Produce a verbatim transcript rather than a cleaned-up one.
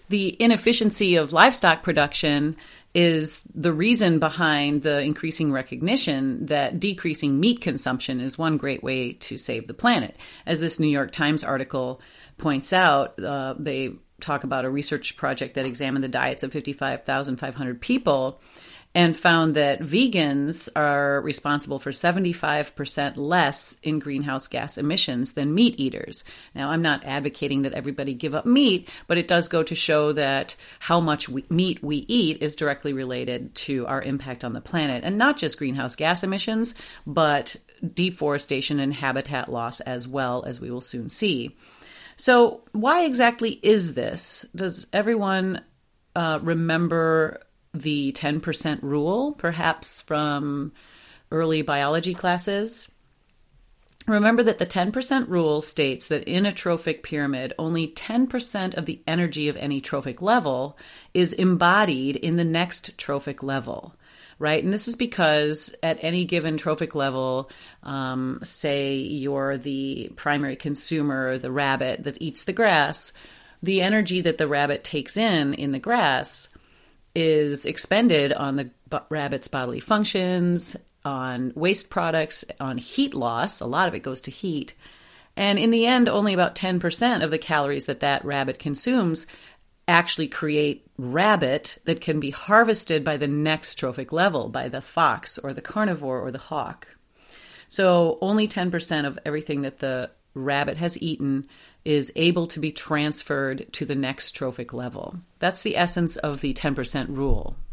the inefficiency of livestock production is the reason behind the increasing recognition that decreasing meat consumption is one great way to save the planet. As this New York Times article points out, uh, they talk about a research project that examined the diets of fifty-five thousand five hundred people and found that vegans are responsible for seventy-five percent less in greenhouse gas emissions than meat eaters. Now, I'm not advocating that everybody give up meat, but it does go to show that how much we, meat we eat is directly related to our impact on the planet. And not just greenhouse gas emissions, but deforestation and habitat loss as well, as we will soon see. So why exactly is this? Does everyone uh, remember the ten percent rule, perhaps from early biology classes? Remember that the ten percent rule states that in a trophic pyramid, only ten percent of the energy of any trophic level is embodied in the next trophic level, right? And this is because at any given trophic level, um, say you're the primary consumer, the rabbit that eats the grass, the energy that the rabbit takes in in the grass is expended on the b- rabbit's bodily functions, on waste products, on heat loss. A lot of it goes to heat. And in the end, only about ten percent of the calories that that rabbit consumes actually create rabbit that can be harvested by the next trophic level, by the fox or the carnivore or the hawk. So only ten percent of everything that the rabbit has eaten is able to be transferred to the next trophic level. That's the essence of the ten percent rule.